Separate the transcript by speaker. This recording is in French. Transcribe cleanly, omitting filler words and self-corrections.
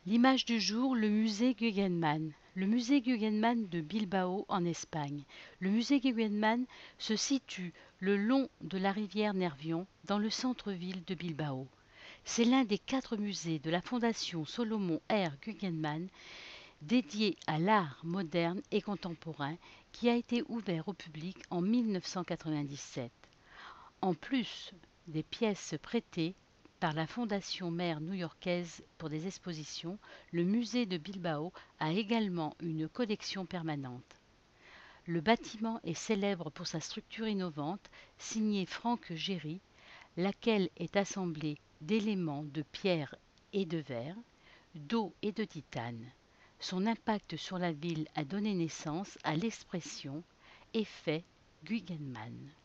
Speaker 1: L'image du jour, le musée Guggenheim. Le musée Guggenheim de Bilbao en Espagne. Le musée Guggenheim se situe le long de la rivière Nervión dans le centre-ville de Bilbao. C'est l'un des 4 musées de la Fondation Solomon R. Guggenheim dédié à l'art moderne et contemporain qui a été ouvert au public en 1997. En plus des pièces prêtées par la Fondation Mère new-yorkaise pour des expositions, le musée de Bilbao a également une collection permanente. Le bâtiment est célèbre pour sa structure innovante, signée Franck Géry, laquelle est assemblée d'éléments de pierre et de verre, d'eau et de titane. Son impact sur la ville a donné naissance à l'expression effet Guggenheim.